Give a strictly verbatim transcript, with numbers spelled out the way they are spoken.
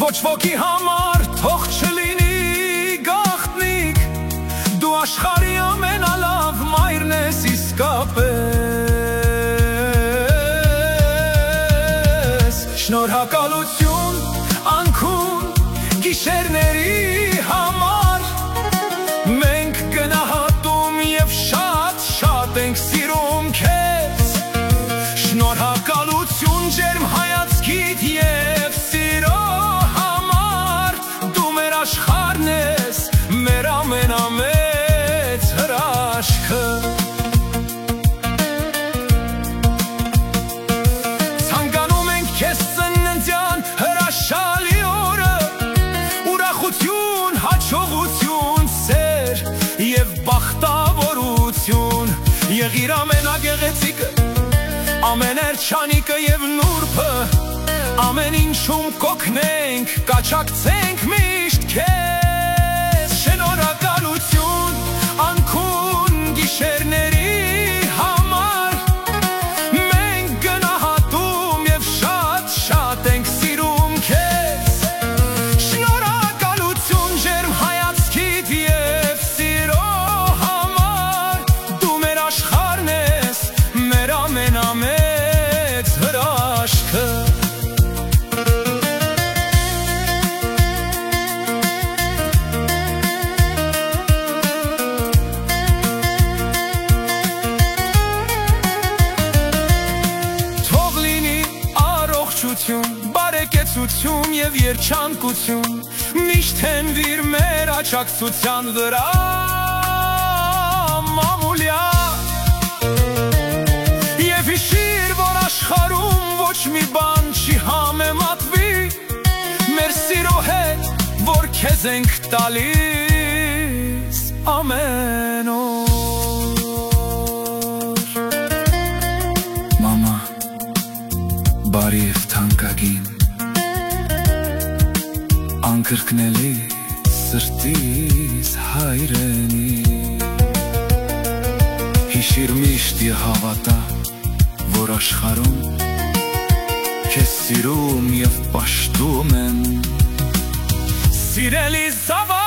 Ոչ ոքի համար թող չլինի գաղտնիք, դու աշխարհի ամենալավ մայրն ես իսկապես։ Շնորհակալություն անքուն գիշերների համար, մենք գնահատում և շատ շատ ենք սիրում քեզ։ Շնորհակալություն ջերմ հայացքիդ և սիրո համար, դու մեր աշխարհն ես, մեր ամենամեծ հրաշքը։ Ցանկանում ենք քեզ ծննդյան հրաշալի օրը, ուրախություն, հաջողություն, սեր և բախտավորություն։ Եղիր ամենագեղեցիկը, ամեներջանիկը և նուրբը, ամեն ինչում կօգնենք, կաջակցենք միշտ քեզ։ Շնորհակալություն անքուն գիշերների համար, մենք գնահատում և շատ շատ ենք սիրում քեզ։ Շնորհակալություն ջերմ հայացքիդ և սիրո համար, դու մեր աշխարհն ես, մեր ամենամեծ հրաշքը։ Թող լինի առողջություն, բարեկեցություն և երջանկություն, միշտ հենվիր մեր աջակցության վրա մամուլյա։ Եվ հիշիր, որ աշխարհում ոչ մի բան չի համեմատվի մեր սիրո հետ, որ քեզ ենք տալիս ամեն օր։ Մամա, բարի և թանկագին, անկրկնելի սրտիս հայրենի, հիշիր միշտ և հավատա, որ աշխարհում քեզ սիրում և պաշտում են։ Սիրելի զավակ